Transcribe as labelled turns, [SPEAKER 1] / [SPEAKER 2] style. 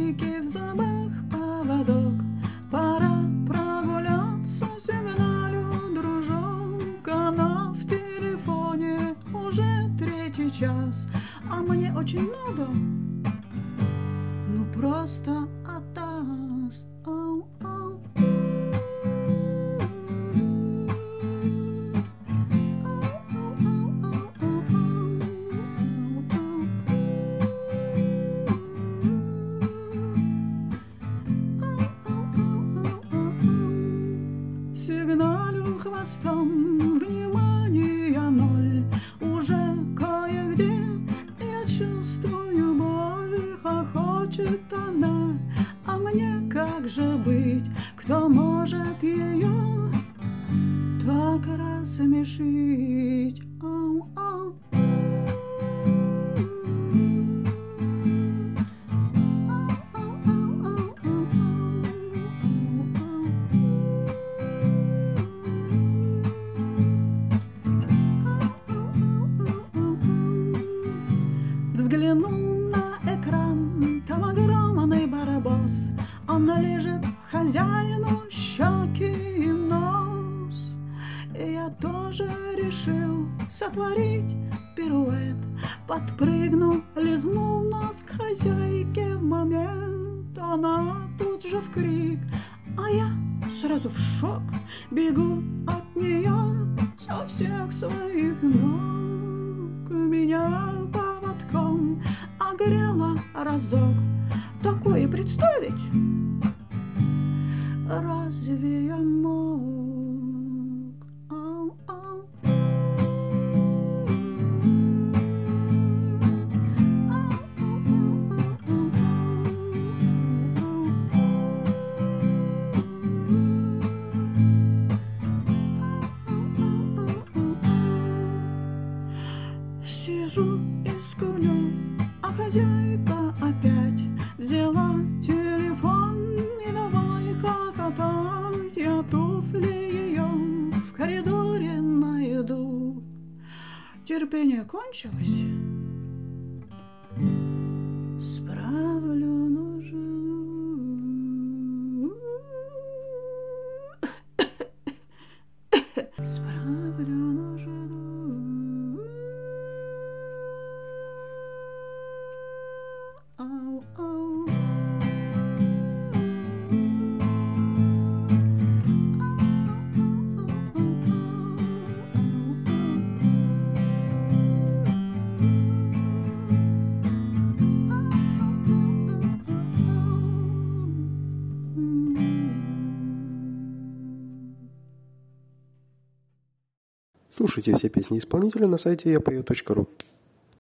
[SPEAKER 1] хозяйки в зубах поводок. Пора прогуляться, сигналю, дружок. Она в телефоне уже 3-й час, а мне очень надо, ну просто отдаст. Ау, ау. Сигналю хвостом, внимание ноль. Уже кое-где я чувствую боль. Хохочет она, а мне как же быть? Кто может ее так рассмешить? Ау, ау. Взглянул на экран, там огромный барбос. Он лежит хозяину щеки и нос. И я тоже решил сотворить пируэт. Подпрыгнул, лизнул нос к хозяйке в момент. Она тут же в крик, а я сразу в шок. Бегу от нее со всех своих ног. Меня поводком огрела разок. Такое представить разве я мог? Ау, ау. Сижу и скулю, а хозяйка опять взяла телефон и давай хохотать. Я туфли ее в коридоре найду. Терпение кончилось, справлю нужду. Справлю нужду. Ау, ау.
[SPEAKER 2] Слушайте все песни исполнителя на сайте yapeo.ru.